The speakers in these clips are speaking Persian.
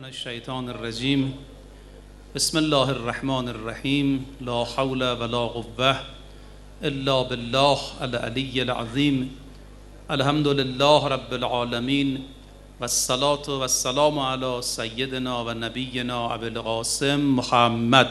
الشیطان الرجیم. بسم الله الرحمن الرحیم. لا حول ولا قوة الا بالله العلی العظیم. الحمد لله رب العالمین و الصلاة و السلام علی سیدنا و نبینا ابی القاسم محمد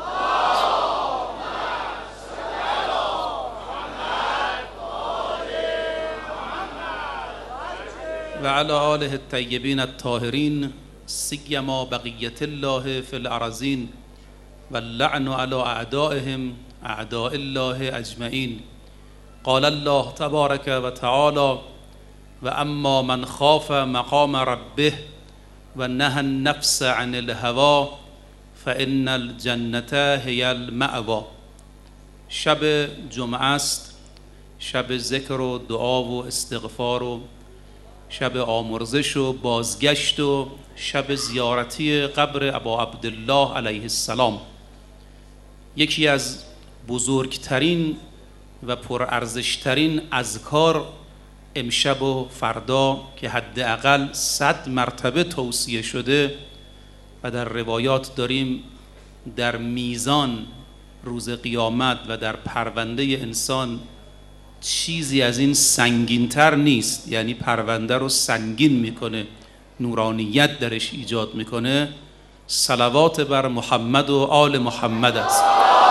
و علی آله الطیبین الطاهرین سیما بقیت الله فی الارضین و اللعن علی اعدائهم اعداء الله اجمعین. قال الله تبارک و تعالی: و اما من خاف مقام ربه و نهى النفس عن الهوى فان الجنة هی المأوى. شب جمعه است، شب ذکر و دعا و استغفار و شب آمرزش و بازگشت و شب زیارتی قبر ابا عبدالله علیه السلام. یکی از بزرگترین و پرارزشترین اذکار امشب و فردا که حداقل 100 مرتبه توصیه شده و در روایات داریم در میزان روز قیامت و در پرونده انسان چیزی از این سنگینتر نیست، یعنی پرونده رو سنگین میکنه، نورانیت درش ایجاد میکنه. صلوات بر محمد و آل محمد است.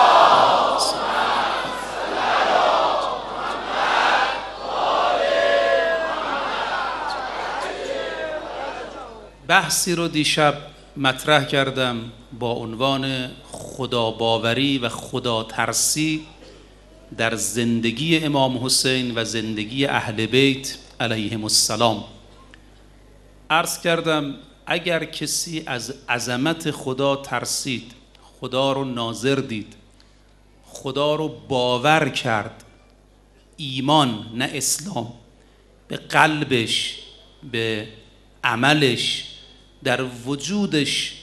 بحثی رو دیشب مطرح کردم با عنوان خداباوری و خداترسی در زندگی امام حسین و زندگی اهل بیت علیهم السلام. عرض کردم اگر کسی از عظمت خدا ترسید، خدا رو ناظر دید، خدا رو باور کرد، ایمان نه اسلام، به قلبش، به عملش، در وجودش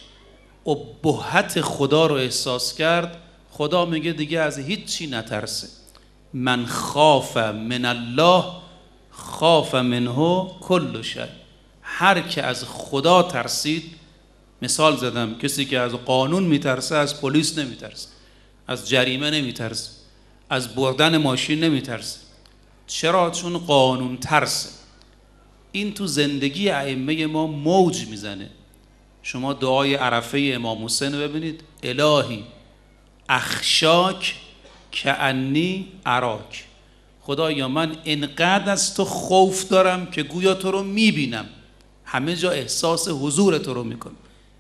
ابهت خدا رو احساس کرد، خدا میگه دیگه از هیچی نترسه. من خاف من الله خاف منه کل شیء. هر که از خدا ترسید، مثال زدم، کسی که از قانون میترسه از پلیس نمیترسه، از جریمه نمیترسه، از بردن ماشین نمیترسه. چرا؟ چون قانون ترسه. این تو زندگی ائمه ما موج میزنه. شما دعای عرفه امام حسین رو ببینید: الهی اخشاک کانی اراک. خدایا من انقدر از تو خوف دارم که گویا تو رو میبینم، همه جا احساس حضور تو رو میکنم.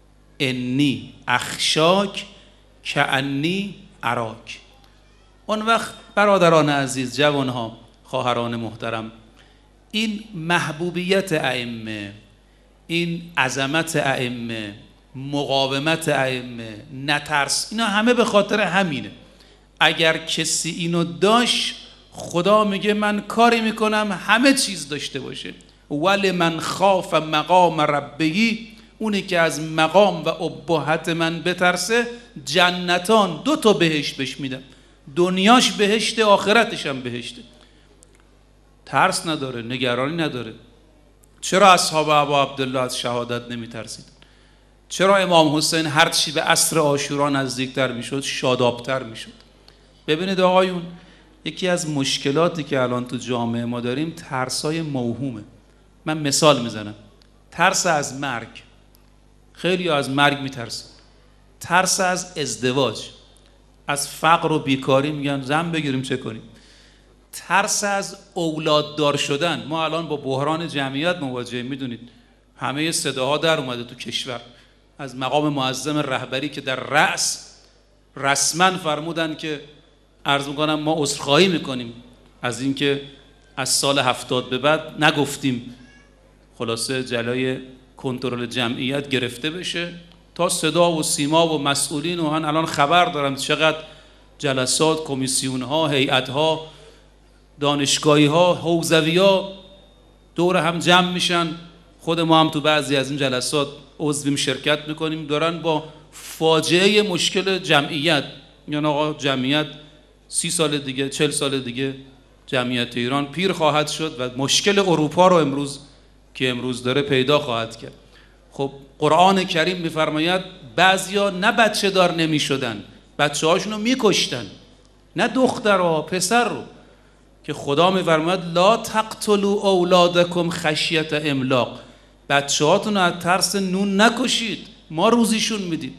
انی اخشاک کانی اراک. اون وقت برادران عزیز، جوانها، خواهران محترم، این محبوبیت ائمه، این عظمت ائمه، مقاومت ائمه، نترس، اینا همه به خاطر همینه. اگر کسی اینو داشت، خدا میگه من کاری میکنم همه چیز داشته باشه. ولی من خاف مقام ربهی، اونی که از مقام و ابهت من بترسه، جنتان، 2 تا بهشت بهش میدم، دنیاش بهشت، آخرتش هم بهشته. ترس نداره، نگرانی نداره. چرا اصحاب ابا عبدالله از شهادت نمیترسید؟ چرا امام حسین هرچی به عصر عاشورا نزدیکتر میشد شادابتر میشد؟ ببینید آقایون، یکی از مشکلاتی که الان تو جامعه ما داریم ترسای موهومه. من مثال میزنم: ترس از مرگ، خیلی از مرگ میترسن. ترس از ازدواج، از فقر و بیکاری میگن زن بگیریم چه کنیم. ترس از اولاددار شدن. ما الان با بحران جمعیت مواجهیم، میدونید همه صداها در اومده تو کشور از مقام معظم رهبری که در رأس رسما فرمودن که عرض میکنم ما عذرخواهی میکنیم از اینکه از سال 70 به بعد نگفتیم، خلاصه جلای کنترل جمعیت گرفته بشه. تا صدا و سیما و مسئولین و الان خبر دارم چقدر جلسات، کمیسیون ها، هیئت ها، دانشگاهی ها، حوزوی ها دور هم جمع میشن. خود ما هم تو بعضی از این جلسات عضویم، شرکت میکنیم. دارن با فاجعه مشکل جمعیت، یعنی آقا جمعیت 30 سال دیگه، 40 سال دیگه جمعیت ایران پیر خواهد شد و مشکل اروپا رو امروز داره پیدا خواهد کرد. خب قرآن کریم میفرماید بعضیا نه بچه دار نمی شدن، بچه هاشون رو میکشتن، نه دختر و پسر رو، که خدا میفرماید لا تقتلوا اولادکم خشیت املاق، بچه هاتون رو از ترس نون نکشید، ما روزیشون میدیم.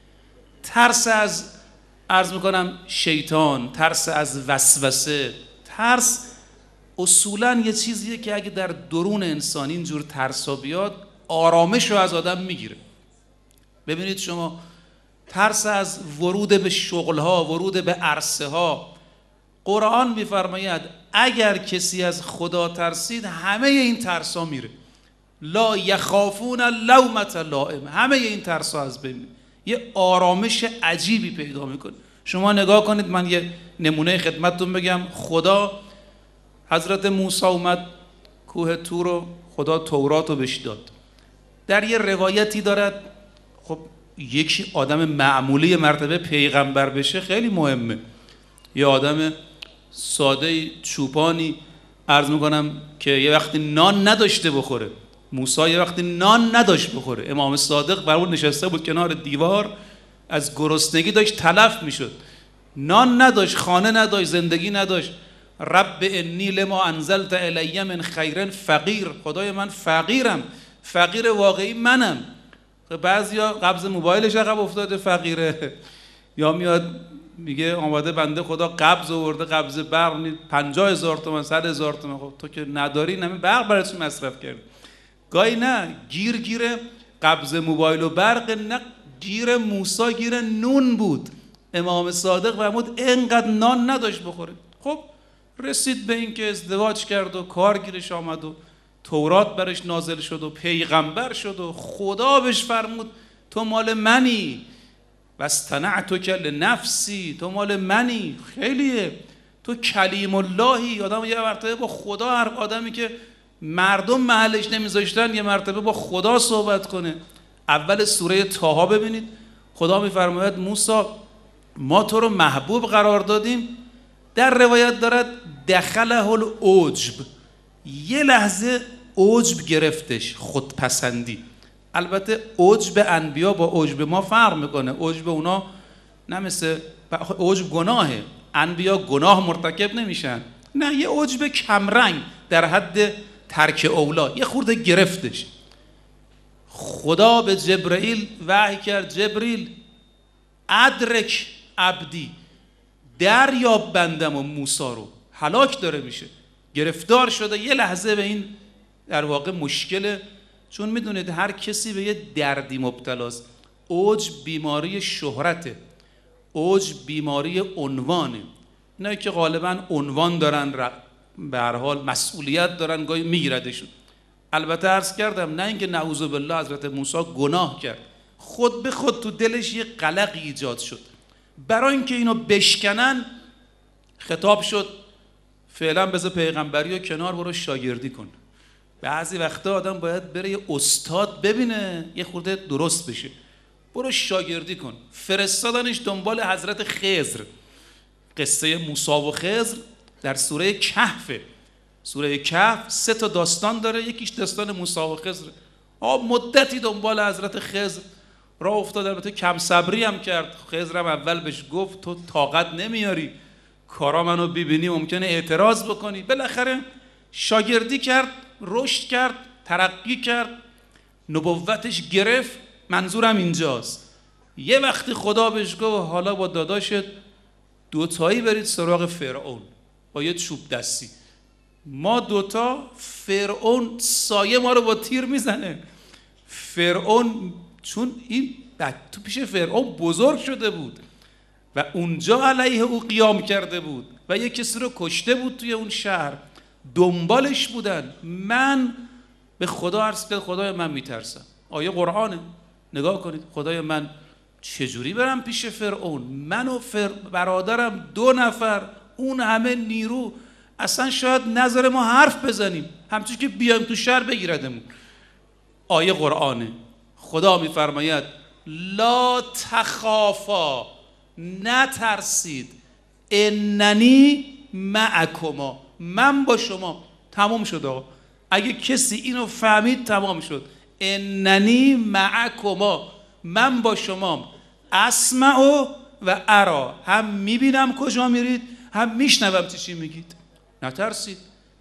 ترس از عرض میکنم شیطان، ترس از وسوسه، ترس اصولا یه چیزیه که اگه در درون انسان اینجور ترسا بیاد آرامش رو از آدم میگیره. ببینید شما ترس از ورود به شغلها، ورود به عرصه ها، قرآن میفرماید اگر کسی از خدا ترسید همه این ترسا میره. لا یخافون لومة لائم، همه این ترسا از بین میره. یه آرامش عجیبی پیدا میکنه. شما نگاه کنید، من یه نمونه خدمتتون بگم. خدا حضرت موسی اومد کوه طور رو، خدا تورات رو بهش داد. در یه روایتی دارد، خب یکی آدم معمولی مرتبه پیغمبر بشه خیلی مهمه. یه آدم ساده چوپانی عرض میکنم که یه وقتی نان نداشته بخوره، موسی یه وقتی نان نداشت بخوره، امام صادق بر اون نشسته بود کنار دیوار، از گرسنگی داشت تلف میشد، نان نداشت، خانه نداشت، زندگی نداشت. رب انی لما انزلت الی من خیر فقیر، خدای من فقیرم، فقیر واقعی منم. بعضیا قبض موبایلش عقب افتاده فقیره، یا میاد میگه آماده بنده خدا قبض آورده، قبض برق 50,000 تومان 100,000 تومان. خب تو که نداری، نمی برق برای چی مصرف کردی؟ گاهی نه گیر قبض موبایل و برق، نه گیر موسی گیر نون بود. امام صادق فرمود اینقدر نان نداشت بخوره. خب رسید به این که ازدواج کرد و کار گیرش آمد و تورات برش نازل شد و پیغمبر شد و خدا بهش فرمود تو مال منی، واصطنعتک لنفسی، تو مال منی. خیلیه، تو کلیم اللهی. آدم یه مرتبه با خدا، هر آدمی که مردم محلش نمیذاشتن یه مرتبه با خدا صحبت کنه. اول سوره طه ببینید، خدا میفرماید موسی ما تو رو محبوب قرار دادیم. در روایت دارد دخله العجب، یه لحظه عجب گرفتش، خودپسندی. البته عجب انبیا با عجب ما فرق میکنه. عجب اونا نه مثل عجب گناهه، انبیا گناه مرتکب نمیشن، نه یه عجب کمرنگ در حد ترک اولا، یه خورده گرفتش. خدا به جبرئیل وحی کرد جبریل ادرک عبدی، دریاب بندم و موسی رو، هلاک داره میشه، گرفتار شده. یه لحظه به این در واقع مشکله، چون میدونید هر کسی به یه دردی مبتلاست. عجب بیماری شهرته، عجب بیماری عنوانه. اینایی که غالبا عنوان دارن، به هر حال مسئولیت دارن، گاهی میگیردشون. البته عرض کردم نه اینکه نعوذ بالله حضرت موسی گناه کرد، خود به خود تو دلش یه قلقی ایجاد شد. برای اینکه اینو بشکنن خطاب شد فعلا بذار پیغمبری و کنار، برو شاگردی کن. بعضی وقتا آدم باید بره یه استاد ببینه یه خورده درست بشه. برو شاگردی کن. فرستادنش دنبال حضرت خضر. قصه موسی و خضر در سوره کهف. سوره کهف 3 تا داستان داره، یکیش داستان موسی و خضر. مدتی دنبال حضرت خضر راه افتاد، البته کم صبری هم کرد. خضرم اول بهش گفت تو طاقت نمیاری، کارا منو ببینی ممکنه اعتراض بکنی. بالاخره شاگردی کرد، رشد کرد، ترقی کرد، نبوتش گرفت. منظورم اینجاست یه وقتی خدا بهش گفت حالا با داداشت دوتایی برید سراغ فرعون با یه چوب دستی. ما دوتا، فرعون سایه ما رو با تیر میزنه. فرعون چون این تو پیش فرعون بزرگ شده بود و اونجا علیه او قیام کرده بود و یک کسی رو کشته بود توی اون شهر، دنبالش بودن. من به خدا عرض کردم خدای من میترسم. آیه قرآنه، نگاه کنید. خدای من چجوری برم پیش فرعون؟ من و برادرم 2 نفر، اون همه نیرو، اصلا شاید نظر ما حرف بزنیم، همچون که بیایم تو شهر بگیردمون. آیه قرآنه، خدا میفرماید لا تخافا، نترسید، اننی معکما، من با شما. تمام شد آقا. اگه کسی اینو فهمید تمام شد. اننی معکما، من با شمام، اسمع و ارا، هم میبینم کجا میرید هم میشنوم چی میگید، نترسید.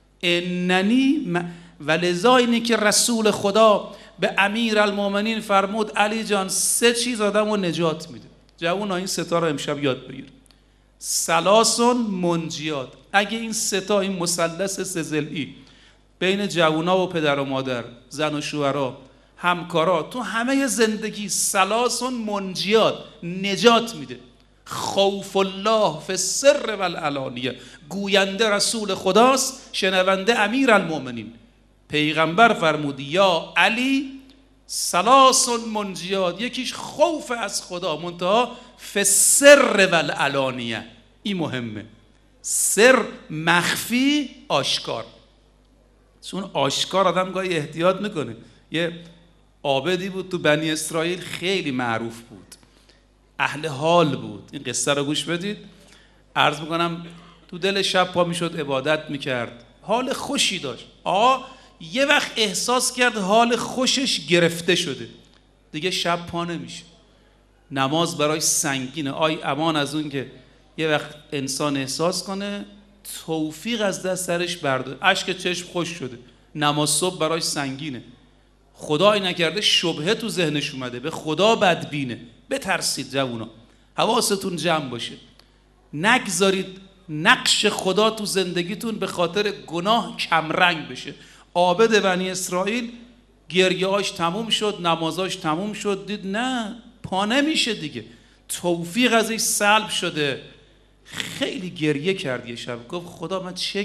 اننی و لذا اینه که رسول خدا به امیرالمومنین فرمود علی جان 3 چیز آدمو نجات میده. جوونا این 3 تا رو امشب یاد بگیر. سلاسون منجیات، اگه این 3 تا، این مثلث 3 ضلعی بین جوونا و پدر و مادر، زن و شوهرها، همکارا، تو همه زندگی سلاسون منجیات، نجات میده. خوف الله فی السر و العلانیه، گوینده رسول خداست، شنونده امیرالمومنین. پیغمبر فرمود یا علی سلاسون منجیات، یکیش خوف از خدا، منتها فی السر و العلانیه. این مهمه، سر مخفی، آشکار. چون آشکار آدم گاهی احتیاط میکنه. یه عابدی بود تو بنی اسرائیل، خیلی معروف بود، اهل حال بود. این قصه رو گوش بدید. عرض میکنم تو دل شب پا میشد عبادت میکرد، حال خوشی داشت. یه وقت احساس کرد حال خوشش گرفته شده، دیگه شب پا نمیشه، نماز برای سنگینه. امان از اون که یه وقت انسان احساس کنه توفیق از دست سرش برداره، اشک چشم خوش شده، نماز صبح برای سنگینه. خدایی نکرده شبهه تو ذهنش اومده، به خدا بدبینه. بترسید جوونا، حواستون جمع باشه، نگذارید نقش خدا تو زندگیتون به خاطر گناه کمرنگ بشه. عابد بنی اسرائیل گریه‌اش تموم شد، نمازاش تموم شد، دید نه پا نمیشه دیگه، توفیق ازش سلب شده. خیلی گریه کرد. یه شب گفت خدا من چه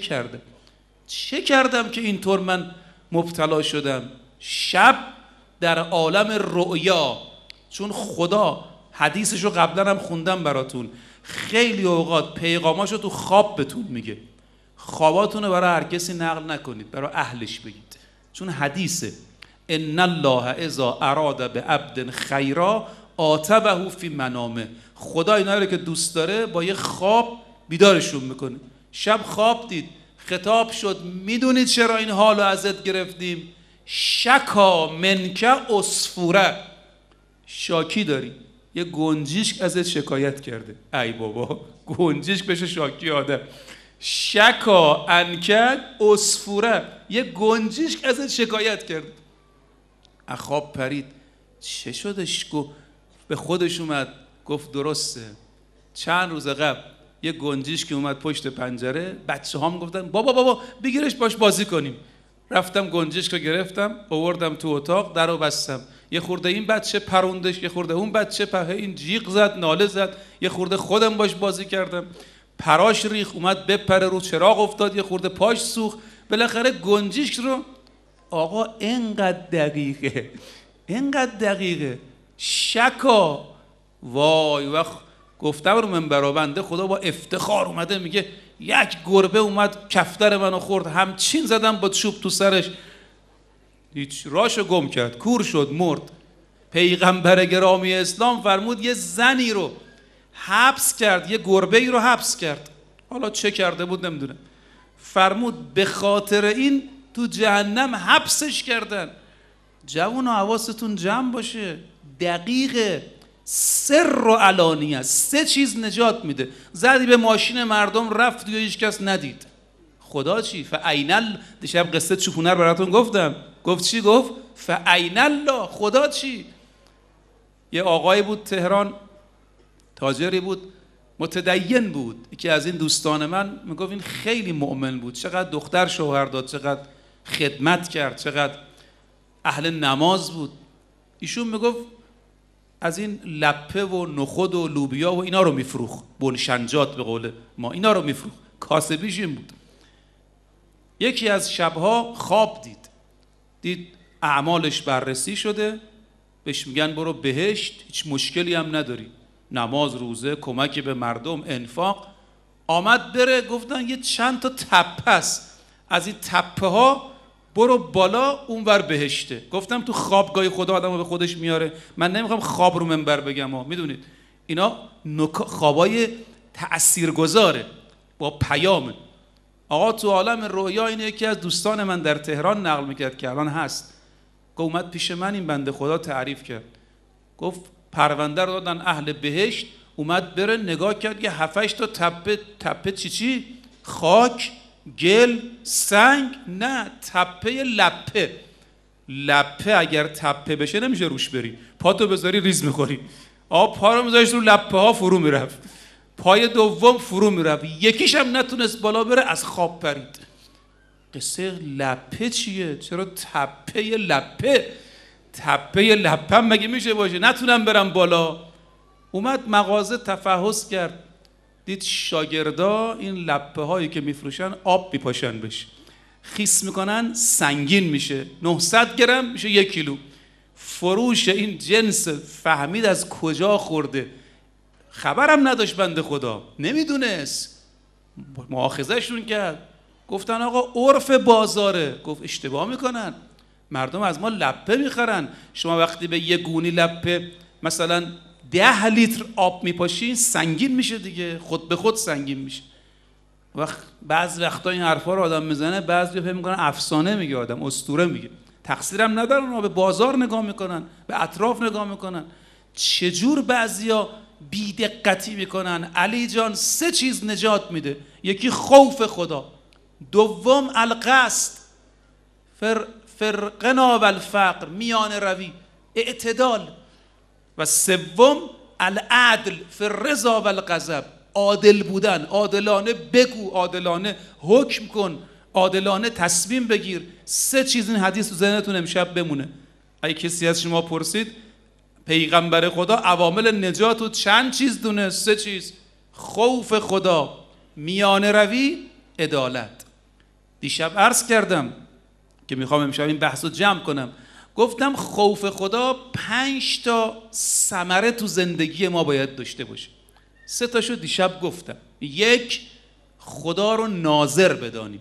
کردم که اینطور من مبتلا شدم. شب در عالم رؤیا، چون خدا حدیثشو قبلا هم خوندم براتون، خیلی اوقات پیغاماشو تو خواب بهتون میگه. خواباتونو برای هر کسی نقل نکنید، برای اهلش بگید، چون حدیثه ان الله اذا اراد بعبد خیرا عاتبه فی منامه. خدا اینا رو که دوست داره با یه خواب بیدارشون میکنه. شب خواب دید، خطاب شد میدونید چرا این حالو ازت گرفتیم؟ شکا منکه عصفوره، شاکی داری، یه گنجیشک ازت شکایت کرده. ای بابا، گنجیشک بشه شاکی آدم. شکا انکه عصفوره، یه گنجیشک ازت شکایت کرده. اخواب پرید، چه شدش؟ به خودش اومد، گفت درسته، چند روز قبل یه گنجیشک اومد پشت پنجره، بچه هم گفتن بابا بگیرش باش بازی کنیم. رفتم گنجشک رو گرفتم، آوردم تو اتاق، در رو بستم. یه خورده این بچه پروندش، یه خورده اون بچه این جیغ زد، ناله زد، یه خورده خودم باش بازی کردم، پراش ریخ، اومد بپره رو چراغ افتاد، یه خورده پاش سوخت. بالاخره گنجشک رو آقا اینقدر دقیقه شکا. وای، وقت گفتم رو منبر بنده خدا با افتخار اومده میگه یک گربه اومد کفتر منو خورد، همچین زدم با چوب تو سرش، هیچ راشو گم کرد، کور شد، مرد. پیغمبر گرامی اسلام فرمود یه زنی رو حبس کرد، یه گربه ای رو حبس کرد، حالا چه کرده بود نمیدونم، فرمود به خاطر این تو جهنم حبسش کردن. جوونا حواستون جمع باشه، دقیقه، سر و علانیه، 3 چیز نجات میده. زدی به ماشین مردم رفت و هیچ کس ندید، خدا چی؟ فاینال، دیشب قصه چوپونه رو براتون گفتم، گفت چی؟ گفت فاین الله، خدا چی؟ یه آقای بود تهران، تاجری بود، متدین بود، یکی از این دوستان من میگفت این خیلی مؤمن بود، چقدر دختر شوهر داد، چقدر خدمت کرد، چقدر اهل نماز بود. ایشون میگفت از این لپه و نخود و لوبیا و اینا رو میفروخت، بنشنجات به قول ما، اینا رو میفروخت، کاسبیش این بود. یکی از شبها خواب دید اعمالش بررسی شده، بهش میگن برو بهشت، هیچ مشکلی هم نداری، نماز، روزه، کمک به مردم، انفاق. آمد بره، گفتن یه چند تا تپه است، از این تپه ها برو بالا، اونور بهشته. گفتم تو خوابگاه خدا آدمو به خودش میاره، من نمیخوام خواب رو منبر بگم میدونید اینا خوابای تأثیرگذاره با پیامه. آقا تو عالم رویا اینه، یکی از دوستان من در تهران نقل میکرد که الان هست، گفت اومد پیش من این بنده خدا تعریف کرد، گفت پرونده رو دادن اهل بهشت، اومد بره نگاه کرد که 7-8 تا تپه چی خاک، گل، سنگ، نه تپه لپه اگر تپه بشه نمیشه روش بری، پاتو بذاری ریز میخوری. پا رو میذاشت رو لپه ها فرو میرفت، پای دوم فرو میرفت، یکیش هم نتونست بالا بره، از خواب پرید. قصه لپه چیه؟ چرا تپه لپه هم مگه میشه باشه نتونم برم بالا؟ اومد مغازه تفحص کرد، دید شاگردا این لپه هایی که میفروشن آب میپاشن بشه، خیس میکنن سنگین میشه، 900 گرم میشه 1 کیلو. فروش این جنس فهمید از کجا خورده، خبرم نداشت بنده خدا، نمیدونست، مؤاخذهشون کرد، گفتن آقا عرف بازاره. گفت اشتباه میکنن، مردم از ما لپه میخرن، شما وقتی به یه گونی لپه مثلا 10 لیتر آب میپاشین سنگین میشه دیگه، خود به خود سنگین میشه. بعض وقتا این حرفا رو آدم میزنه، بعضی فکر میکنن افسانه میگه آدم، اسطوره میگه، تقصیرم ندارن، اونا به بازار نگاه میکنن، به اطراف نگاه میکنن. چجور بعضیا بی‌دقتی میکنن؟ علی جان 3 چیز نجات میده، یکی خوف خدا، دوم القصد، فرقنا و الفقر، میان روی، اعتدال، و سوم العدل، فررضا و الغضب، عادل بودن، عادلانه بگو، عادلانه حکم کن، عادلانه تصمیم بگیر. 3 چیز این حدیث تو ذهنتون امشب بمونه. اگه کسی از شما پرسید پیغمبر خدا عوامل نجات رو چند چیز دونه؟ 3 چیز: خوف خدا، میان روی، عدالت. دیشب عرض کردم که میخوام امشب این بحث رو جمع کنم، گفتم خوف خدا 5 تا ثمره تو زندگی ما باید داشته باشه. 3 تاشو دیشب گفتم. 1، خدا رو ناظر بدانیم،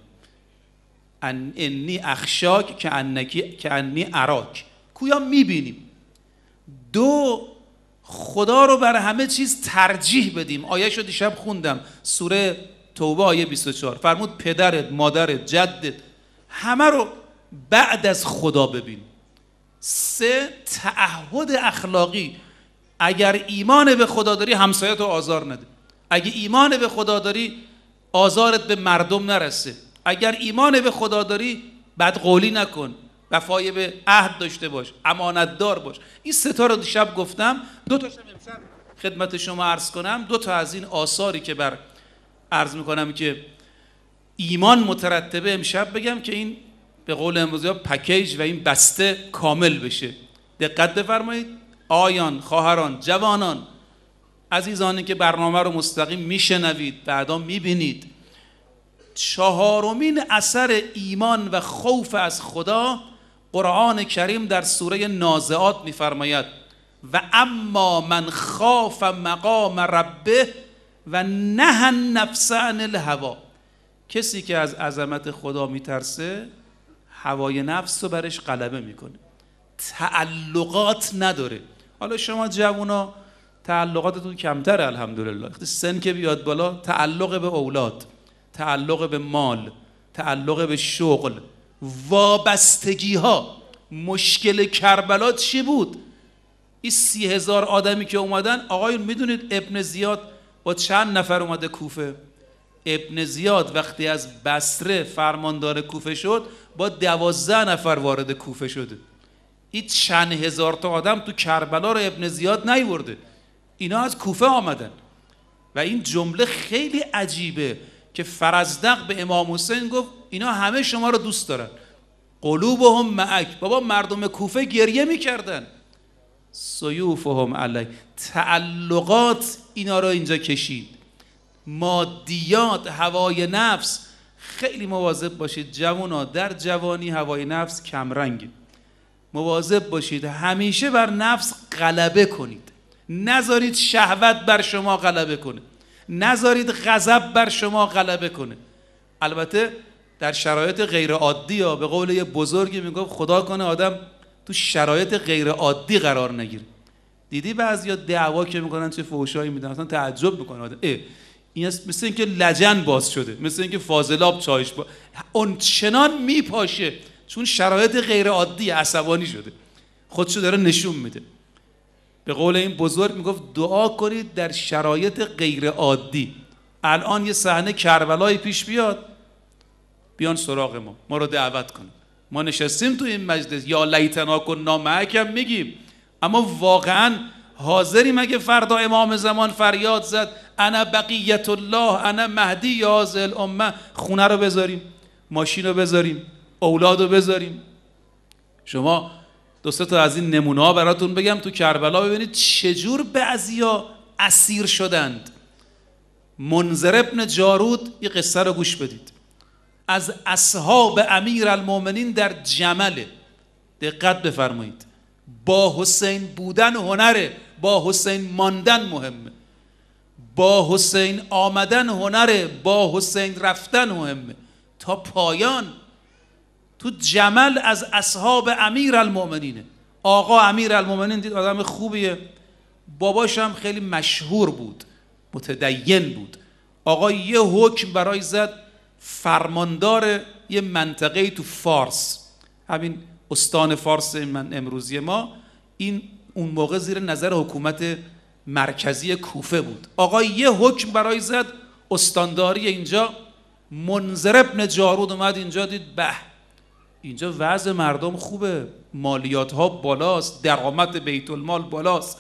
انی اخشاک که انی اراک، کویا میبینیم. 2، خدا رو بر همه چیز ترجیح بدیم. آیه‌شو دیشب خوندم، سوره توبه آیه 24، فرمود پدرت، مادرت، جدت، همه رو بعد از خدا ببین. 3، تعهد اخلاقی، اگر ایمان به خدا داری همسایت رو آزار نده، اگه ایمان به خدا داری آزارت به مردم نرسه، اگر ایمان به خدا داری بدقولی نکن، وفای به عهد داشته باش، امانتدار باش. این 3 تا رو دیشب گفتم. 2 تاشم امشب خدمت شما عرض کنم. 2 تا از این آثاری که بر عرض میکنم که ایمان مترتبه امشب بگم که این به قول امروزی ها پکیج و این بسته کامل بشه. دقت بفرمایید آیان، خواهران، جوانان، عزیزانی که برنامه رو مستقیم میشنوید، بعدا میبینید. 4مین اثر ایمان و خوف از خدا، قرآن کریم در سوره نازعات میفرماید و اما من خاف مقام ربه و نهى النفس عن الهوی. کسی که از عظمت خدا میترسه هوای نفس رو برش غلبه میکنه، تعلقات نداره. حالا شما جوونا تعلقاتتون کمتره الحمدلله، سن که بیاد بالا، تعلق به اولاد، تعلق به مال، تعلق به شغل، وابستگی ها. مشکل کربلا چی بود؟ این 30,000 آدمی که اومدن، آقایون میدونید ابن زیاد با چند نفر اومده کوفه؟ ابن زیاد وقتی از بصره فرماندار کوفه شد با 12 نفر وارد کوفه شده. این چند هزار تا آدم تو کربلا رو ابن زیاد نیورده، اینا از کوفه آمدن. و این جمله خیلی عجیبه که فرزدق به امام حسین گفت اینا همه شما رو دوست دارن، قلوبهم معک. بابا مردم کوفه گریه میکردن، سیوفهم علی، تعلقات اینا رو اینجا کشید، مادیات، هوای نفس. خیلی مواظب باشید جوانا، در جوانی هوای نفس کمرنگه، مواظب باشید همیشه بر نفس غلبه کنید، نذارید شهوت بر شما غلبه کنه، نذارید غضب بر شما غلبه کنه. البته در شرایط غیر عادی ها، به قول یه بزرگی میگفت خدا کنه آدم تو شرایط غیر عادی قرار نگیره. دیدی بعضیا دعوا که میکنن چه فحشایی میدن، اصلا تعجب میکنه آدم، این مثل اینکه لجن باز شده، مثل اینکه فاضلاب چایش اون چنان میپاشه چون شرایط غیر عادی، عصبانی شده، خودشو داره نشون میده. به قول این بزرگ میگفت دعا کنید در شرایط غیر عادی. الان یه صحنه کربلایی پیش بیاد، بیان سراغ ما رو دعوت کنه. ما نشستیم تو این مجلس یا لیتنا کنا معکم میگیم، اما واقعا حاضریم اگه فردا امام زمان فریاد زد انا بقیت الله انا مهدی یا هذه الامه، خونه رو بذاریم، ماشین رو بذاریم، اولاد رو بذاریم؟ شما دو سه تا از این نمونه ها براتون بگم. تو کربلا ببینید چجور بعضیا اسیر شدند. منذر ابن جارود، یه قصه رو گوش بدید، از اصحاب امیر المؤمنین در جمله. دقت بفرمایید، با حسین بودن هنره، با حسین ماندن مهمه، با حسین آمدن هنره، با حسین رفتن مهمه تا پایان. تو جمل از اصحاب امیر المؤمنینه. آقا امیر المؤمنین دید آدم خوبیه، باباش هم خیلی مشهور بود، متدین بود. آقا یه حکم برای زد، فرماندار یه منطقه تو فارس، همین استان فارس من امروزی ما، این اون موقع زیر نظر حکومت مرکزی کوفه بود. آقا یه حکم برای زد، استانداری اینجا. منذر ابن جارود اومد اینجا، دید به اینجا وضع مردم خوبه، مالیات ها بالاست، درآمد بیت المال بالاست.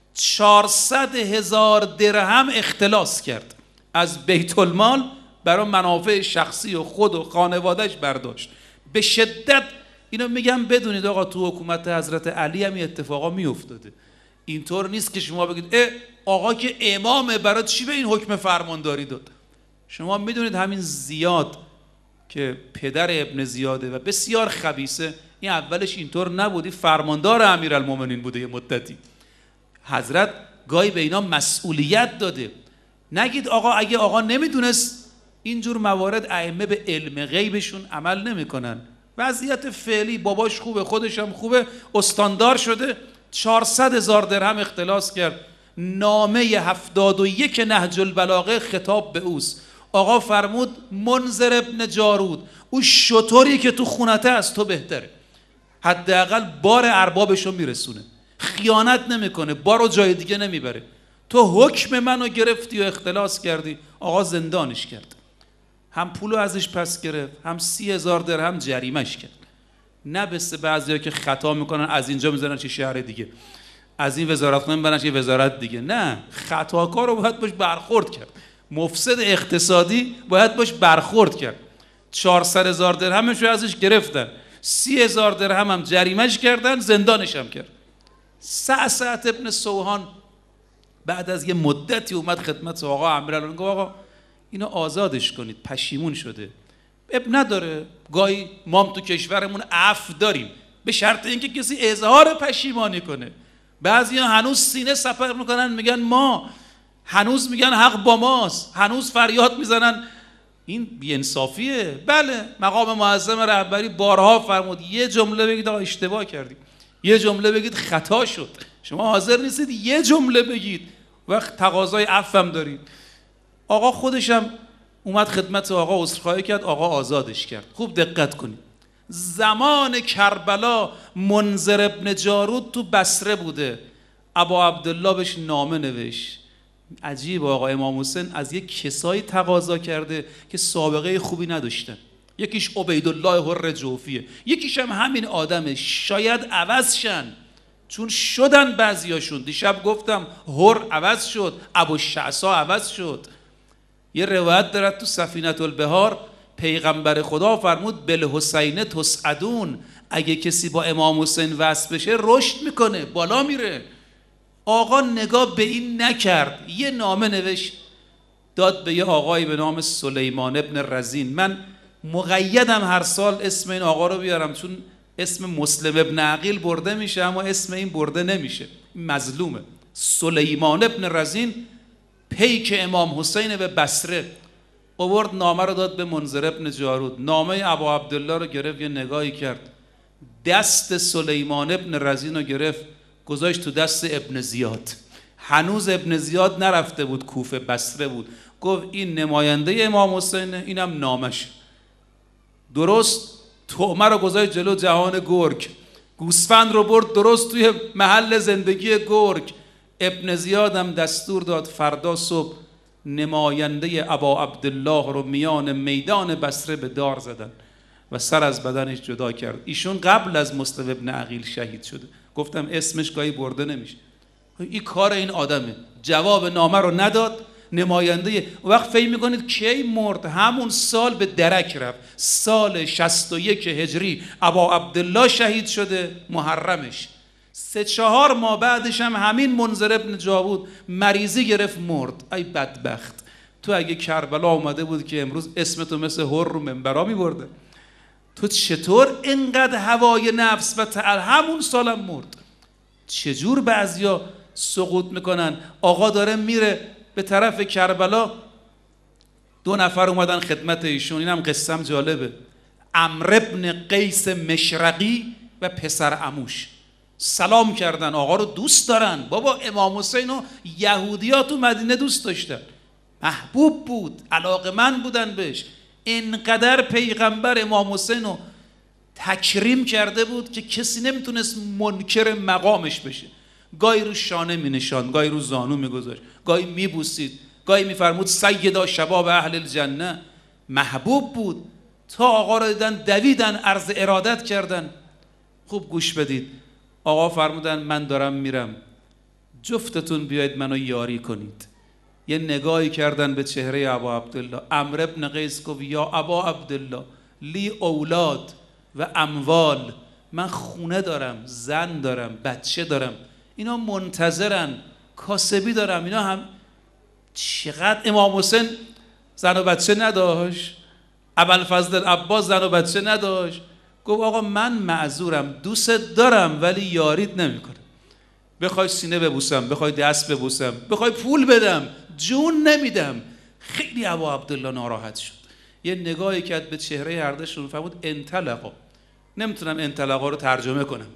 400,000 درهم اختلاس کرد از بیت المال برای منافع شخصی و خود و خانوادهش برداشت. به شدت اینو میگم بدونید آقا، تو حکومت حضرت علی هم این اتفاقا میافتاده. اینطور نیست که شما بگید آقا که امامه برای چی به این حکم فرمانداری داد. شما میدونید همین زیاد که پدر ابن زیاده و بسیار خبیثه، این اولش اینطور نبودی، فرماندار امیرالمومنین بوده یه مدتی. حضرت گاهی به اینا مسئولیت داده. نگید آقا اگه آقا نمیدونست اینجور موارد، ائمه به علم غیبشون عمل نمیکنن. وضعیت فعلی باباش خوبه، خودش هم خوبه، استاندار شده، 400,000 درهم اختلاس کرد. نامه 71 نهج البلاغه خطاب به اوست. آقا فرمود منذر ابن جارود، او شطوری که تو خونته از تو بهتره، حداقل بار اربابشو میرسونه، خیانت نمیکنه، بارو جای دیگه نمیبره. تو حکم منو گرفتی و اختلاس کردی. آقا زندانش کرد، هم پولو ازش پس گرفت، هم 30,000 درهم جریمش کرد. نه مثل بعضیا که خطا میکنن از اینجا میذارن چه شهر دیگه، از این وزارتخونه میبرن چه وزارت دیگه. نه، خطاکار رو باید باش برخورد کرد، مفسد اقتصادی باید باش برخورد کرد. 400,000 درهمش رو ازش گرفتن، 30,000 درهم هم جریمش کردن، زندانش هم کرد. سعد ابن سوحان بعد از یه مدتی اومد خدمت آقا امیرالمومنین، گفت آقا اینو آزادش کنید، پشیمون شده. اب نداره، گاهی ما هم تو کشورمون عفو داریم به شرط اینکه کسی اظهار پشیمانی کنه. بعضیا هنوز سینه سپر میکنن، میگن ما، هنوز میگن حق با ماست، هنوز فریاد میزنن. این بی‌انصافیه. بله، مقام معظم رهبری بارها فرمود یه جمله بگید آقا اشتباه کردیم، یه جمله بگید خطا شد. شما حاضر نیستید یه جمله بگید، وقت تقاضای عفو هم دارید. آقا خودشم اومد خدمت آقا عذرخواهی کرد، آقا آزادش کرد. خوب دقت کنید، زمان کربلا منذر ابن جارود تو بصره بوده، ابا عبدالله بهش نامه نوشت. عجیب، آقا امام حسین از یک کسایی تقاضا کرده که سابقه خوبی نداشتن. یکیش عبیدالله حر جوفیه، یکیش هم همین آدمه. شاید عوض شن، چون شدن بعضیاشون. دیشب گفتم حر عوض شد، ابوالشعثا عوض شد. یه روایت دارد تو سفینة البحار، پیغمبر خدا فرمود بالحسین تسعدون، اگه کسی با امام حسین وصل بشه رشد میکنه، بالا میره. آقا نگاه به این نکرد، یه نامه نوشت داد به یه آقایی به نام سلیمان ابن رزین. من مقیدم هر سال اسم این آقا رو بیارم، چون اسم مسلم ابن عقیل برده میشه اما اسم این برده نمیشه، این مظلومه. سلیمان ابن رزین پیک امام حسین به بصره، آورد نامه رو داد به منذر ابن جارود. نامه ابا عبدالله رو گرفت، یه نگاهی کرد، دست سلیمان ابن رزین رو گرفت گذاشت تو دست ابن زیاد. هنوز ابن زیاد نرفته بود کوفه، بصره بود. گفت این نماینده امام حسینه، اینم نامش. درست طعمه رو گذاشت جلو جهان گرگ، گوسفند رو برد درست توی محل زندگی گرگ. ابن زیادم دستور داد فردا صبح نماینده ابا عبدالله رو میان میدان بصره به دار زدن و سر از بدنش جدا کرد. ایشون قبل از مسلم ابن عقیل شهید شده. گفتم اسمش گاهی برده نمیشه. این کار این آدمه. جواب نامه رو نداد. نماینده وقت فکر میکنید کی مرد؟ همون سال به درک رفت. سال 61 هجری ابا عبدالله شهید شده، محرمش. 3-4 ماه بعدش هم همین منذر ابن جاوود مریضی گرفت مرد. ای بدبخت، تو اگه کربلا اومده بود که امروز اسمتو مثل هر رو منبرا میبرده، تو چطور اینقدر هوای نفس و همون سالم مرد؟ چجور بعضیا سقوط میکنن؟ آقا داره میره به طرف کربلا، 2 نفر اومدن خدمت ایشون. اینم قصم جالبه. عمرو بن قیس مشرقی و پسر عموش سلام کردن. آقا رو دوست دارن. بابا امام حسین و یهودی‌ها تو مدینه دوست داشتن، محبوب بود، علاقه‌مند بودن بهش. اینقدر پیغمبر امام حسین رو تکریم کرده بود که کسی نمیتونست منکر مقامش بشه. گاهی رو شانه می نشاند، گاهی رو زانو می گذاشت، گاهی می بوسید، گاهی می فرمود سیدا شباب اهل الجنه. محبوب بود. تا آقا رو دیدن دویدن، عرض ارادت کردن. خوب گوش بدید. آقا فرمودن من دارم میرم، جفتتون بیاید منو یاری کنید. یه نگاهی کردن به چهره ابا عبدالله. عمرو بن قیس گفت یا ابا عبدالله لی اولاد و اموال، من خونه دارم، زن دارم، بچه دارم، اینا منتظرن، کاسبی دارم. اینا هم چقدر امام حسین زن و بچه نداشت، ابوالفضل عباس زن و بچه نداشت. گفت آقا من معذورم، دوست دارم ولی یاریت نمیکنه. بخوای سینه ببوسم، بخوای دست ببوسم، بخوای پول بدم، جون نمیدم. خیلی ابا عبدالله ناراحت شد. یه نگاهی کرد به چهره هر دوشون، فرمود انطلقا. نمیتونم انطلقا رو ترجمه کنم.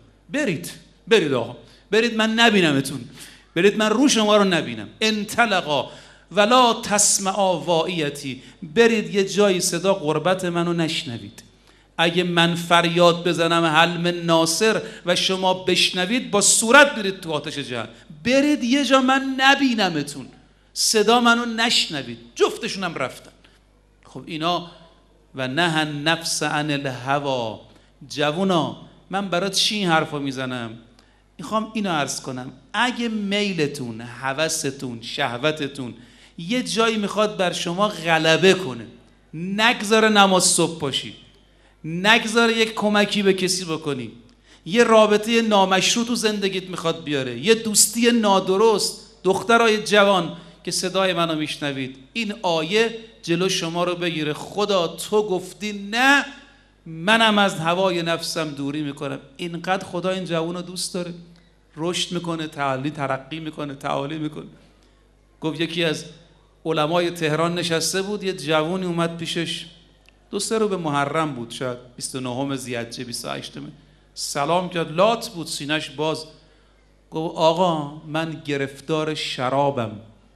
برید آقا، برید من نبینمتون، برید من رو شما رو نبینم. انطلقا ولا تسمعا وائیتی، برید یه جایی صدا قربت منو نشنوید. اگه من فریاد بزنم حلم ناصر و شما بشنوید، با صورت برید تو آتش جهنم. برید یه جا من نبینمتون، صدا منو نشنوید. جفتشونم رفتن. خب اینا و نه نفس عن الهوا. جوونا من برات چی این حرفا میزنم؟ میخوام اینو عرض کنم. اگه میلتون، هوستون، شهوتتون یه جایی میخواد بر شما غلبه کنه، نگذاره نماز صبح پاشی، نگذاره یک کمکی به کسی بکنی، یه رابطه نامشروع تو زندگیت میخواد بیاره، یه دوستی نادرست، دخترای جوان که صدای منو میشنوید، این آیه جلو شما رو بگیره. خدا تو گفتی نه، منم از هوای نفسم دوری میکنم. اینقدر خدا این جوان رو دوست داره، رشد میکنه، ترقی میکنه، تعالی میکنه. گفت یکی از علمای تهران نشسته بود، یه جوانی اومد پیشش، 2-3 روز به محرم بود، شاید 29 ذی‌حجه 28، سلام کرد، لات بود، سینش باز. گفت آقا من گرفتار شرابم،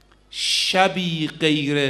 شبی غیر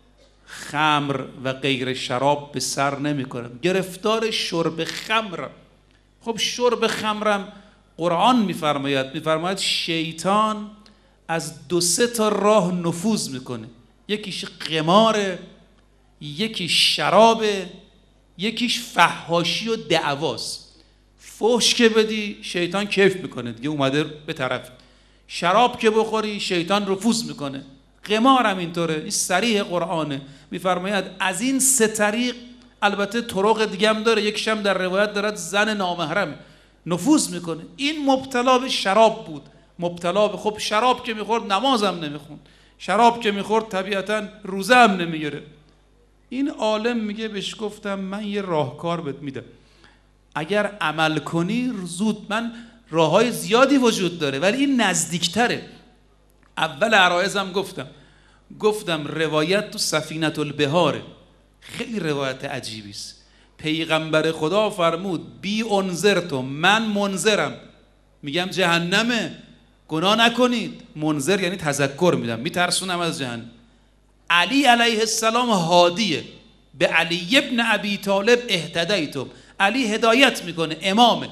خمر و غیر شراب به سر نمی کنم، گرفتار شرب خمرم. خب شرب خمرم قرآن میفرماید شیطان از 2-3 راه نفوذ میکنه. یکیش قماره، یکیش شرابه، یکیش فحاشی و دعواست. فحش که بدی شیطان کیف میکنه دیگه، اومده به طرف. شراب که بخوری شیطان نفوذ میکنه. قمار هم اینطوره. این صریح قرآنه، میفرماید از این 3 طریق، البته طرق دیگه هم داره، یکیش هم در روایت دارد زن نامحرم نفوذ میکنه. این مبتلا به شراب بود، مبتلا به، خب شراب که میخورد نمازم نمیخوند، شراب که میخورد طبیعتا روزه هم نمیگیره. این عالم میگه بهش گفتم من یه راهکار بهت میدم، اگر عمل کنی زود، من راههای زیادی وجود داره ولی این نزدیکتره. اول عرایزم گفتم روایت تو سفینة البحاره، خیلی روایت عجیبی است. پیغمبر خدا فرمود بی انذرتم، من منذرم، میگم جهنمه، گناه نکنید. منذر یعنی تذکر میدم، میترسونم از جهنم. علی علیه السلام هادیه، به علی ابن ابی طالب اهتدیتم، علی هدایت میکنه، امامه.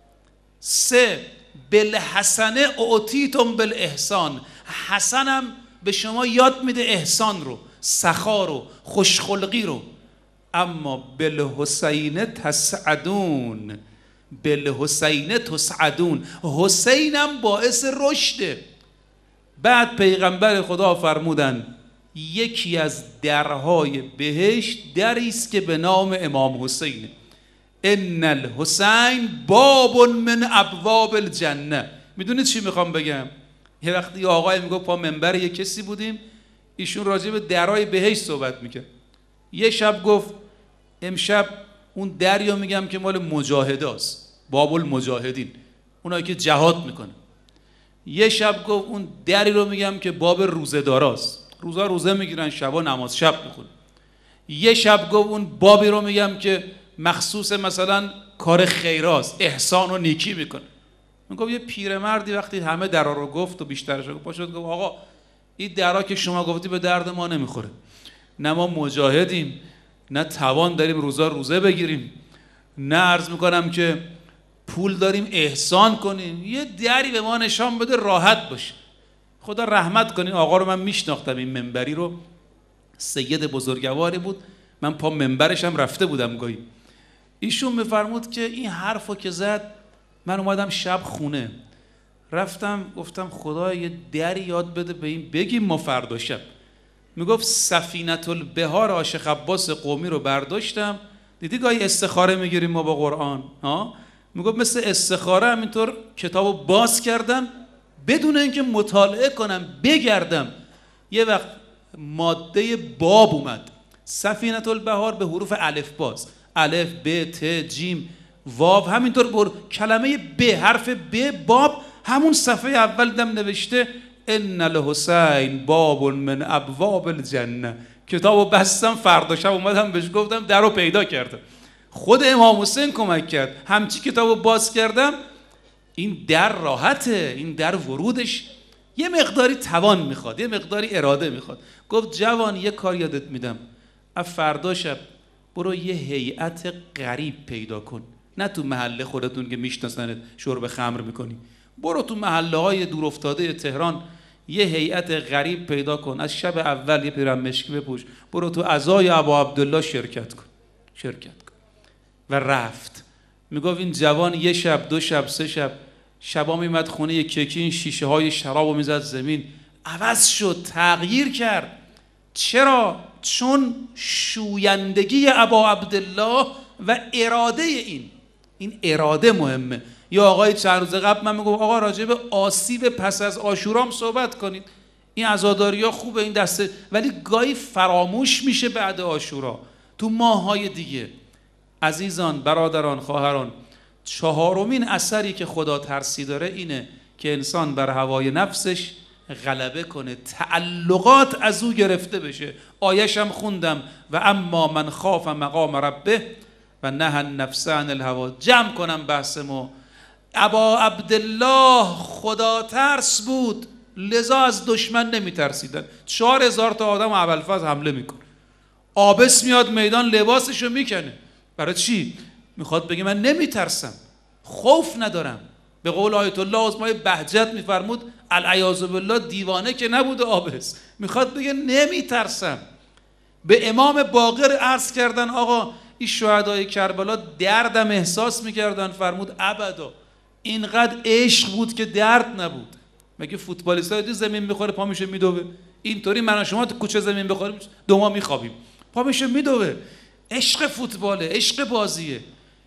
3 بالحسنه اعطیتم بالاحسان، حسنم به شما یاد میده احسان رو، سخا رو، خوشخلقی رو. اما بالحسین تسعدون، بالحسین تسعدون، حسینم باعث رشده. بعد پیغمبر خدا فرمودن یکی از درهای بهشت دری است که به نام امام حسینه. ان الحسین باب من ابواب الجنه. میدونید چی میخوام بگم؟ یه وقتی آقای میگه پا منبر یه کسی بودیم، ایشون راجع به درهای بهشت صحبت میکرد. یه شب گفت امشب اون دریا میگم که مال مجاهداست، باب المجاهدین، اونایی که جهاد میکنه. یه شب گفت اون دری رو میگم که باب روزه‌داراست، روزه میگیرن، شبا نماز شب میخونن. یه شب گفت اون بابی رو میگم که مخصوص مثلا کار خیراست، احسان و نیکی میکنه. میگم یه پیرمردی وقتی همه درا رو گفت و بیشترش رو پاشد گفت آقا این درا که شما گفتی به درد ما نمیخوره، نه ما مجاهدیم، نه توان داریم روزه بگیریم، نه عرض میکنم که پول داریم احسان کنیم، یه دری به ما نشان بده راحت باشه. خدا رحمت کنین آقا رو من میشناختم، این منبری رو، سید بزرگواری بود، من پا منبرش هم رفته بودم گاهی. ایشون میفرمود که این حرفو که زد من اومدم شب خونه، رفتم گفتم خدا یه دری یاد بده به این بگیم ما فردا شب. میگفت سفینة البحار عاشق عباس قمی رو برداشتم، دیدی گاهی استخاره میگیریم ما با قرآن ها، میگفت مثل استخاره همینطور کتابو باز کردم بدون اینکه مطالعه کنم بگردم. یه وقت ماده باب اومد، سفینة البحار به حروف الف باز، الف ب ت جیم واو، همینطور کلمه ب، حرف ب باب، همون صفحه اول دم نوشته ان الحسین باب من ابواب الجنه. کتابو بستم، فردا شب اومدم بهش گفتم درو پیدا کردم. خود امام حسین کمک کرد، همچی کتابو باز کردم، این در راحته، این در ورودش یه مقداری توان میخواد، یه مقداری اراده میخواد. گفت جوان یه کار یادت میدم، از فردا شب برو یه هیئت غریب پیدا کن، نه تو محله خودتون که میشناسنت شرب خمر میکنی، برو تو محله های دور افتاده تهران یه هیئت غریب پیدا کن، از شب اول یه پیرهن مشکی بپوش، برو تو عزای ابا عبدالله شرکت کن. و رفت. میگفت این جوان یه شب، 2 شب، 3 شب، شبا میمد خونه یکی این شیشه های شرابو میزد زمین، عوض شد، تغییر کرد. چرا؟ چون شویندگی ابا عبدالله و اراده این اراده مهمه. یا آقای چند روز قبل من میگم آقا راجع به آسیب پس از عاشورام صحبت کنید، این عزاداری‌ها خوبه این دسته، ولی گاهی فراموش میشه بعد عاشورا تو ماه‌های دیگه. عزیزان، برادران، خواهران، 4مین اثری که خدا ترسی داره اینه که انسان بر هوای نفسش غلبه کنه، تعلقات از او گرفته بشه. آیش هم خوندم و اما من خاف مقام ربه و نهى النفس عن الهوی. جمع کنم بحثمو. ابا عبدالله خدا ترس بود، لذا از دشمن نمی ترسیدن. 4000 تا آدم ابوالفضل حمله میکنه، آبس میاد میدان لباسشو میکنه. برای چی؟ میخواد بگه من نمیترسم، خوف ندارم. به قول آیت الله عظمای بهجت میفرمود العیاذ بالله دیوانه که نبوده آبس، میخواد بگه نمیترسم. به امام باقر عرض کردن آقا این شهدای کربلا دردم احساس میکردن، فرمود ابدا، اینقدر عشق بود که درد نبود. مگه فوتبالیست‌ها دی زمین میخوره پا میشه میدوه؟ اینطوری من و شما تو کوچه زمین بخوریم 2 ماه میخوابیم، پا میشه میدوه. عشق فوتباله، عشق بازیه.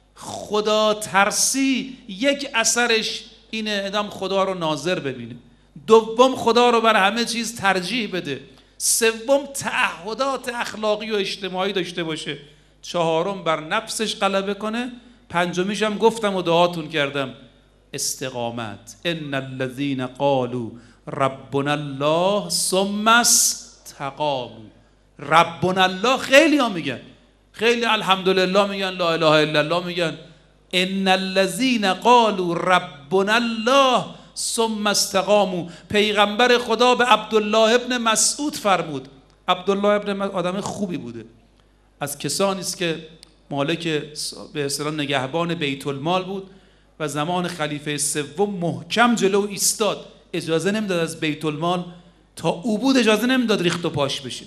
خدا ترسی یک اثرش اینه آدم خدا رو ناظر ببینه، دوم خدا رو بر همه چیز ترجیح بده، سوم تعهدات اخلاقی و اجتماعی داشته باشه، 4م بر نفسش غلبه کنه، 5میش هم گفتم و دعاتون کردم استقامت. ان الذين قالوا ربنا الله ثم استقاموا. ربنا الله خیلی ها میگن، خیلی الحمدلله میگن، لا اله الا الله میگن. ان الذين قالوا ربنا الله ثم استقاموا. پیغمبر خدا به عبدالله ابن مسعود فرمود، عبدالله ابن مسعود آدم خوبی بوده، از کسانی است که مالک به اصطلاح نگهبان بیت المال بود و زمان خلیفه سوم محکم جلو ایستاد، اجازه نمیداد از بیت المال تا او بود اجازه نمیداد ریخت و پاش بشه.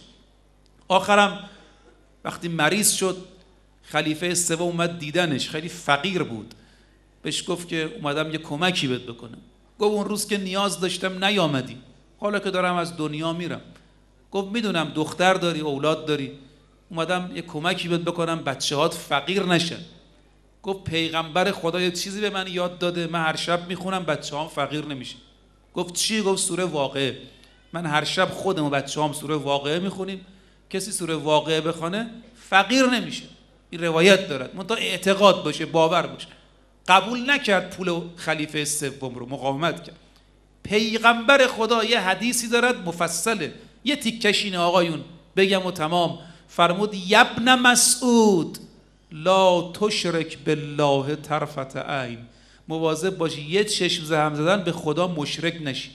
آخرم وقتی مریض شد خلیفه سوم اومد دیدنش، خیلی فقیر بود، بهش گفت که اومدم یه کمکی بهت بکنم. گفت اون روز که نیاز داشتم نیامدی، حالا که دارم از دنیا میرم. گفت میدونم دختر داری اولاد داری، اومدم یه کمکی بهت بکنم بچه‌هات فقیر نشن. گفت پیغمبر خدا یه چیزی به من یاد داده، من هر شب میخونم بچه‌هام فقیر نمیشه. گفت چی؟ گفت سوره واقعه. من هر شب خودم و بچه‌هام سوره واقعه میخونیم، کسی سوره واقعه بخونه فقیر نمیشه. این روایت دارد، منتها اعتقاد باشه، باور باشه. قبول نکرد پول خلیفه سوم رو، مقاومت کرد. پیغمبر خدا یه حدیثی دارد مفصله، یه تیکشین آقایون بگم و تمام. فرمود یبن مسعود لا تشرک بالله طرفت عین. مواظب باشی یه چشم زهم زدن به خدا مشرک نشی.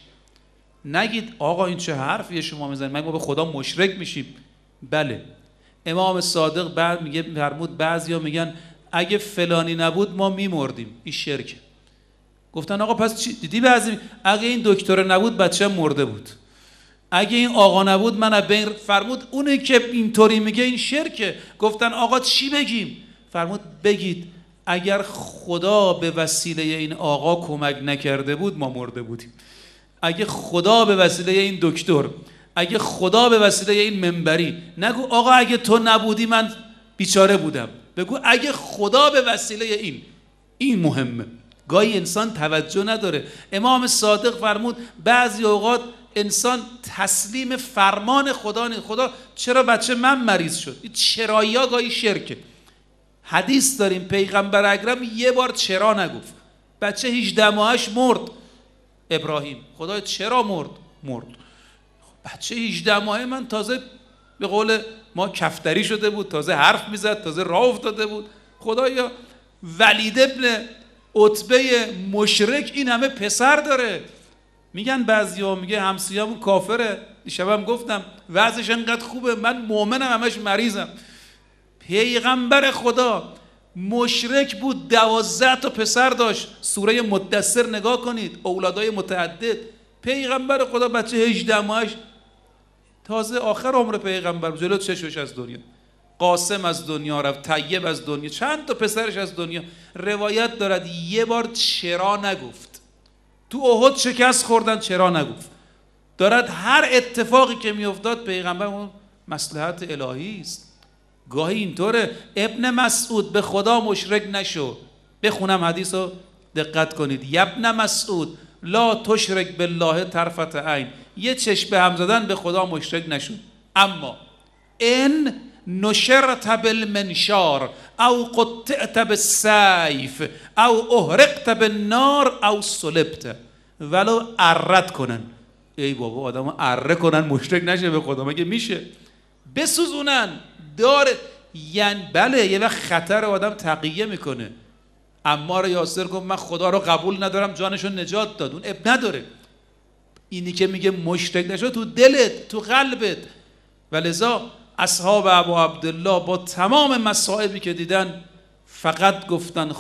نگید آقا این چه حرفیه شما میزنید، ما به خدا مشرک میشیم. بله، امام صادق بعد میگه، فرمود بعضیا میگن اگه فلانی نبود ما میمردیم، این شرکه. گفتن آقا پس چی؟ دیدی بعضی اگه این دکتر نبود بچه‌م مرده بود، اگه این آقا نبود من بین. فرمود اونی که اینطوری میگه این شرکه. گفتن آقا چی بگیم؟ فرمود بگید اگر خدا به وسیله این آقا کمک نکرده بود ما مرده بودیم. اگه خدا به وسیله این دکتر، اگه خدا به وسیله این منبری، نگو آقا اگه تو نبودی من بیچاره بودم، بگو اگه خدا به وسیله این مهمه. گاهی انسان توجه نداره. امام صادق فرمود بعضی اوقات انسان تسلیم فرمان خدا نیست. خدا چرا بچه من مریض شد؟ این چرایی ها گاهی شرکه. حدیث داریم پیغمبر اکرم یه بار چرا نگفت. بچه 18 ماهش مرد، ابراهیم. خدا چرا مرد. بچه 18 ماهه من تازه به قول ما کفتری شده بود، تازه حرف میزد، تازه راه افتاده بود. خدایا ولید ابن عتبه مشرک این همه پسر داره. میگن بعضیا، میگه همسایه‌مون کافره. دیشبم گفتم وضعش انقدر خوبه، من مؤمنم همش مریضم. پیغمبر خدا مشرک بود، 12 تا پسر داشت. سوره مدثر نگاه کنید، اولادای متعدد. پیغمبر خدا بچه 18 ماهش تازه آخر عمر پیغمبر جلو چشمش از دنیا. قاسم از دنیا رفت، طیب از دنیا، چند تا پسرش از دنیا. روایت دارد یه بار چرا نگفت. تو احد شکست خوردن، چرا نگفت. دارد هر اتفاقی که میافتاد پیغمبر اون مصلحت الهی است. گاهی اینطوره. ابن مسعود به خدا مشرک نشو. بخونم حدیث رو دقت کنید. یبن مسعود لا تشرک بالله طرفت عین. یه چشم به هم زدن به خدا مشرک نشو. اما ان نشرت بالمنشار او قطعت بالسیف او احرقت بالنار او صلبت، ولو ارت کنن. ای بابا آدمو اره کنن مشرک نشه به خدا، مگه میشه؟ بسوزونن داره. یعنی بله یه وقت خطر آدم تقیه میکنه. عمار یاسر گفت من خدا رو قبول ندارم، جانشو نجات داد، اون اب نداره. اینی که میگه مشرک نشو تو دلت، تو قلبت. ولذا اصحاب ابا عبدالله با تمام مصائبی که دیدن فقط گفتن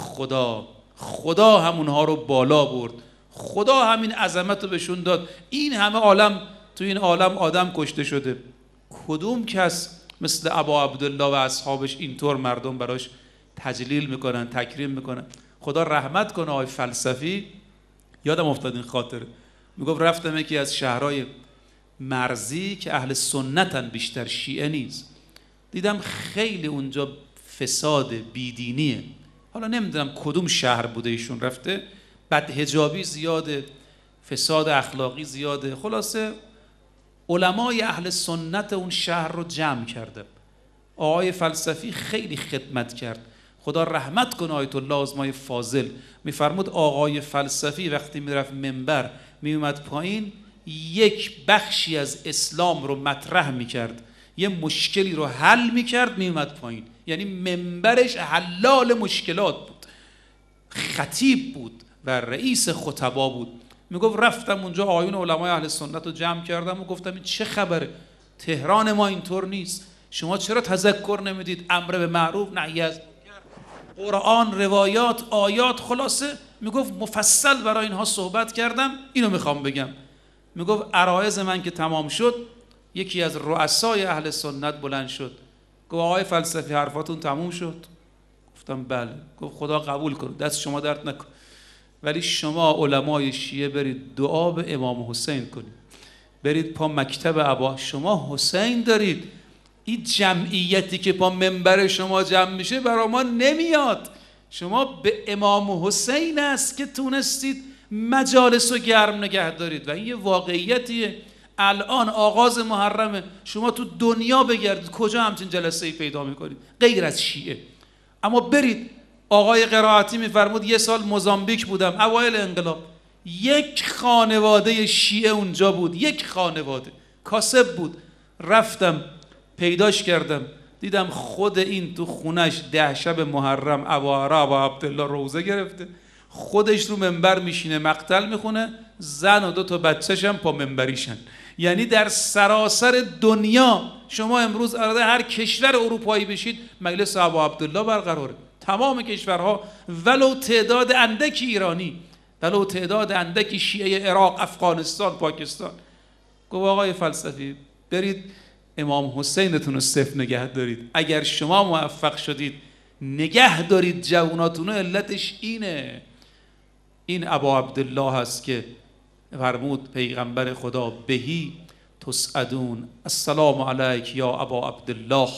خدا همونها رو بالا برد، خدا همین عظمت رو بهشون داد. این همه عالم، تو این عالم آدم کشته شده، کدوم کس مثل ابا عبدالله و اصحابش اینطور مردم براش تجلیل میکنن، تکریم میکنن؟ خدا رحمت کنه. آقای فلسفی یادم افتاد این خاطره، میگفت رفتم یکی از شهرهای مرزی که اهل سنتن، بیشتر شیعه نیست، دیدم خیلی اونجا فساد بیدینیه. حالا نمیدونم کدوم شهر بوده ایشون رفته، بدحجابی زیاده، فساد اخلاقی زیاده. خلاصه علمای اهل سنت اون شهر رو جمع کرده. آقای فلسفی خیلی خدمت کرد، خدا رحمت کنه آیت الله آزمای فاضل. میفرمود آقای فلسفی وقتی میرفت منبر، میومد پایین، یک بخشی از اسلام رو مطرح میکرد، یه مشکلی رو حل میکرد، میومد پایین. یعنی منبرش حلال مشکلات بود. خطیب بود و رئیس خطبا بود. میگفت رفتم اونجا آیون علمای اهل سنت رو جمع کردم و گفتم این چه خبره؟ تهران ما اینطور نیست. شما چرا تذکر نمیدید؟ امر به معروف نهی از قرآن، روایات، آیات، خلاصه میگفت مفصل برای اینها صحبت کردم. اینو میخوام بگم، میگفت عرایض من که تمام شد، یکی از رؤسای اهل سنت بلند شد گفت آقای فلسفی حرفاتون تموم شد؟ گفتم بله. گفت خدا قبول کنه، دست شما درد نکنه، ولی شما علمای شیعه برید دعا به امام حسین کنید، برید پا مکتب ابا، شما حسین دارید. این جمعیتی که پا منبر شما جمع میشه برا ما نمیاد. شما به امام حسین است که تونستید مجالس رو گرم نگه دارید و این یه واقعیتیه. الان آغاز محرمه، شما تو دنیا بگردید کجا همچین جلسه‌ای پیدا میکنید غیر از شیعه. اما برید، آقای قرائتی میفرمود یه سال موزامبیک بودم اوایل انقلاب، یک خانواده شیعه اونجا بود، یک خانواده کاسب بود. رفتم پیداش کردم، دیدم خود این تو خونش 10 شب محرم ابا عبدالله روزه گرفته، خودش رو منبر میشینه مقتل میخونه، زن و 2 تا بچه‌ش هم پا منبریشن. یعنی در سراسر دنیا شما امروز اراده هر کشور اروپایی بشید مجلس ابا عبدالله برقراره، تمام کشورها، ولو تعداد اندکی ایرانی، ولو تعداد اندکی شیعه عراق، افغانستان، پاکستان. گفت آقای فلسفی برید امام حسینتون رو صفر نگه دارید. اگر شما موفق شدید نگه دارید جواناتون، علتش اینه. این ابا عبدالله هست که فرمود پیغمبر خدا بهی تسعدون، السلام علیک یا ابا عبدالله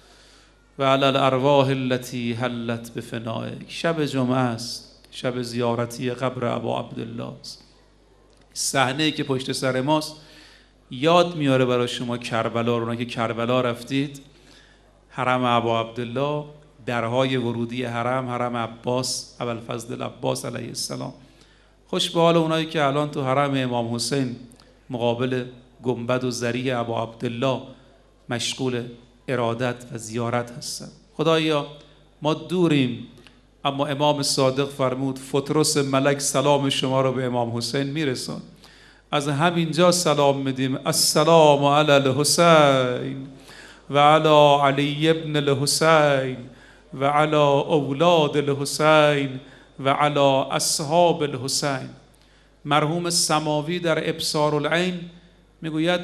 و علی الارواح التي حلت بفنائک. شب جمعه است، شب زیارتی قبر ابا عبدالله است. صحنه‌ای که پشت سر ماست یاد میاره برای شما کربلا رو. که کربلا رفتید، حرم ابا عبدالله، درهای ورودی حرم عباس، ابوالفضل العباس علیه السلام. خوش به حال اونایی که الان تو حرم امام حسین مقابل گنبد و ضریح ابا عبدالله مشغول ارادت و زیارت هستن. خدایا ما دوریم، اما امام صادق فرمود فطرس ملک سلام شما رو به امام حسین میرسون. از همینجا سلام میدیم، السلام علی الحسین و علی علی ابن الحسین و علی اولاد الحسین و علی اصحاب الحسین. مرحوم سماوی در ابصار العین میگوید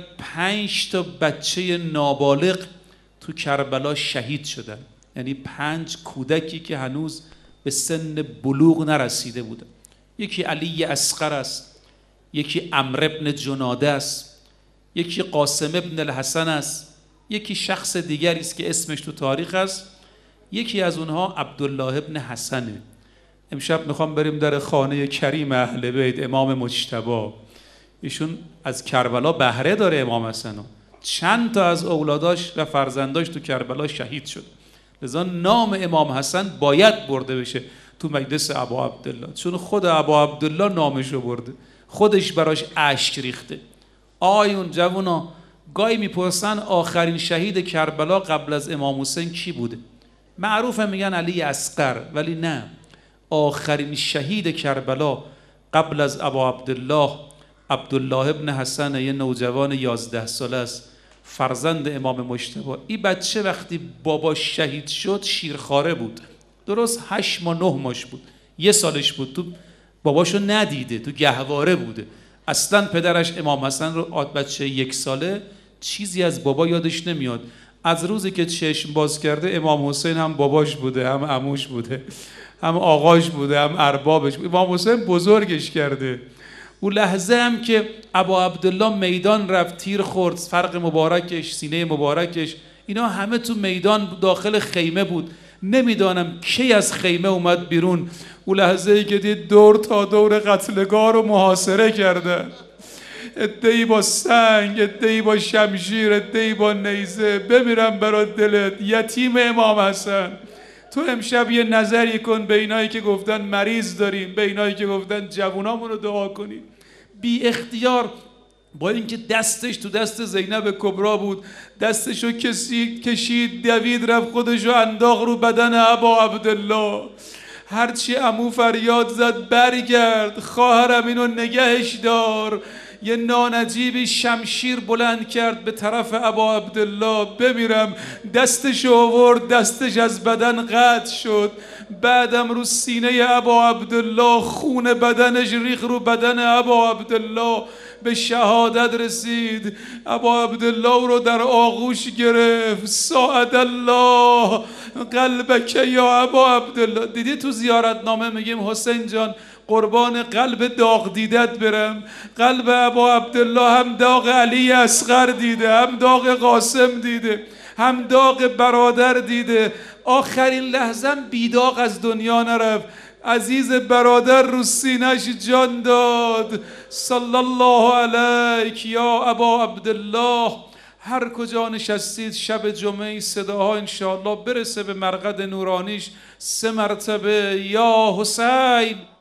5 تا بچه نابالغ تو کربلا شهید شدن، یعنی 5 کودکی که هنوز به سن بلوغ نرسیده بودن. یکی علی اصغر است، یکی عمرو ابن جناده است، یکی قاسم ابن الحسن است، یکی شخص دیگری است که اسمش تو تاریخ است، یکی از اونها عبدالله ابن حسنه. امشب میخوام بریم در خانه کریم اهل بیت امام مجتبی. ایشون از کربلا بهره داره امام حسن، چند تا از اولاداش و فرزنداش تو کربلا شهید شد، لذا نام امام حسن باید برده بشه تو مجلس ابا عبدالله، چون خود ابا عبدالله نامشو برده، خودش براش اشک ریخته. آیون جوونا گاهی میپرسن آخرین شهید کربلا قبل از امام حسین کی بوده؟ معروفه میگن علی اصغر، ولی نه، آخرین شهید کربلا قبل از ابا عبدالله عبدالله ابن حسن، یه نوجوان 11 ساله است، فرزند امام مجتبی. این بچه وقتی باباش شهید شد شیرخواره بود، درست 8 ماه 9 ماش بود، 1 سالش بود، تو باباشو ندیده، تو گهواره بوده. اصلا پدرش امام حسن رو، بچه 1 ساله چیزی از بابا یادش نمیاد. از روزی که چشم باز کرده امام حسین هم باباش بوده، هم عموش بوده، هم آقاش بوده، هم اربابش بوده. امام حسین بزرگش کرده. اون لحظه هم که ابا عبدالله میدان رفت، تیر خورد، فرق مبارکش، سینه مبارکش، اینا همه تو میدان داخل خیمه بود. نمیدانم کی از خیمه اومد بیرون. اون لحظه ای که دید دور تا دور قتلگاه رو محاصره کردن، عده‌ای با سنگ، عده‌ای با شمشیر، عده‌ای با نیزه. بمیرم برای دلت یتیم امام حسن. تو امشب یه نظری کن به اینایی که گفتن مریض داریم، به اینایی که گفتن جوونامون رو دعا کنیم. بی اختیار با اینکه دستش تو دست زینب کبرا بود، دستشو کشید، دوید رفت خودشو انداخت رو بدن ابا عبدالله. هرچی عمو فریاد زد برگرد، خواهرم اینو نگهش دار، یه نانجیبی شمشیر بلند کرد به طرف ابا عبدالله بمیرم، دستش آورد، دستش از بدن قطع شد. بعدم رو سینه ابا عبدالله خون بدنش ریخ رو بدن ابا عبدالله، به شهادت رسید. ابا عبدالله رو در آغوش گرفت. ساعد الله قلبک یا ابا عبدالله. دیدی تو زیارتنامه میگیم حسین جان قربان قلب داغ دیدت برم. قلب ابا عبدالله هم داغ علی اصغر دیده، هم داغ قاسم دیده، هم داغ برادر دیده. آخرین لحظه بیداغ از دنیا نرفت. عزیز برادر رو سینه‌اش جان داد. صلی الله علیک یا ابا عبدالله. هر کجا نشستید شب جمعه صداها انشاءالله برسه به مرقد نورانیش 3 مرتبه یا حسین.